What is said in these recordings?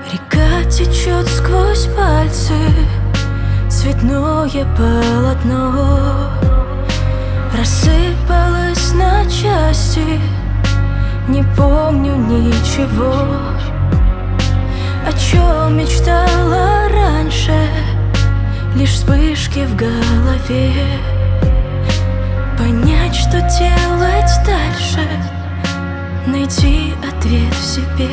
Река течет сквозь пальцы, цветное полотно рассыпалось на части. Не помню ничего, о чем мечтала раньше, лишь вспышки в голове. Понять, что делать дальше, найти ответ в себе.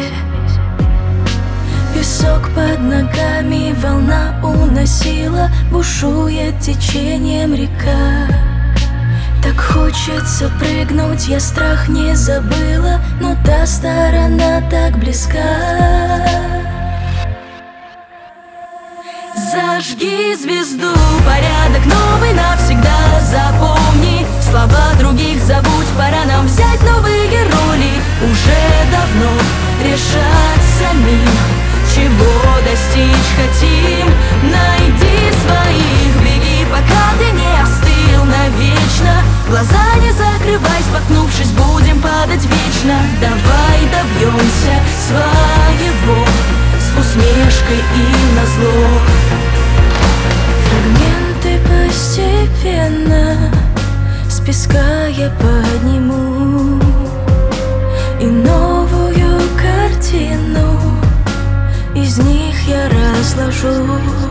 Песок под ногами волна уносила, бушует течением река. Так хочется прыгнуть, я страх не забыла, но та сторона так близка. Зажги звезду, порядок новый навсегда запомни. Слова других забудь, пора нам взять новые роли. Уже давно решать самим, чего достичь хотим. Найди своих, беги, пока ты не остыл навечно. Глаза не закрывай, споткнувшись, будем падать вечно. Давай добьемся своего с усмешкой и назло. Фрагменты постепенно с песка я подниму, и новую картину из них я разложу.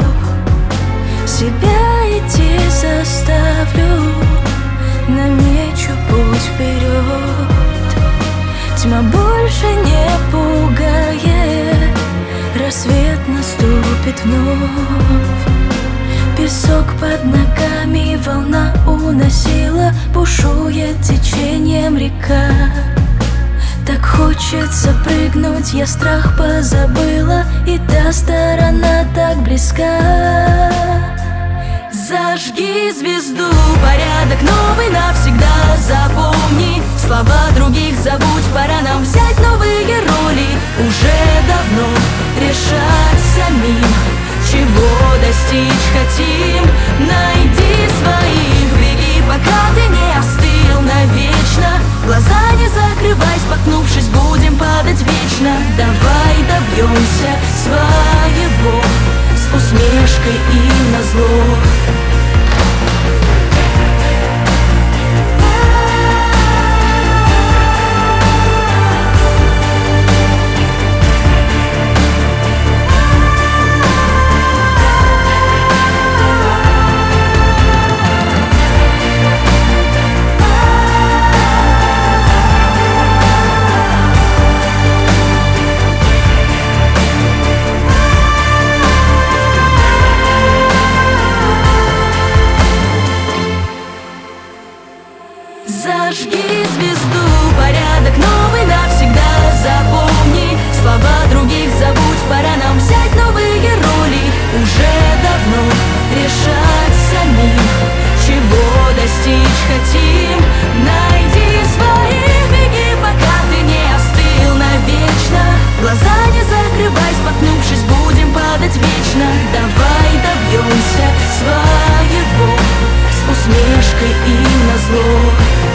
Себя идти заставлю, намечу путь вперед. Тьма больше не пугает, рассвет наступит вновь. Песок под ногами волна уносила, бушует течением река. Так хочется прыгнуть, я страх позабыла, и та сторона так близка. Зажги звезду, порядок новый навсегда запомни. Слова других забудь, пора нам взять новые роли. Уже давно решать самим, чего достичь хотим. Найди своих, беги, пока ты не остыл навечно. Глаза не закрывай, споткнувшись, будем падать вечно. Давай добьемся своего с усмешкой и назло. Зажги звезду, порядок новый навсегда запомни. Слова других забудь, пора нам взять новые роли. Уже давно решать самим, чего достичь хотим. Найди своих, беги, пока ты не остыл навечно. Глаза не закрывай, споткнувшись, будем падать вечно. Давай добьемся своего с усмешкой и назло.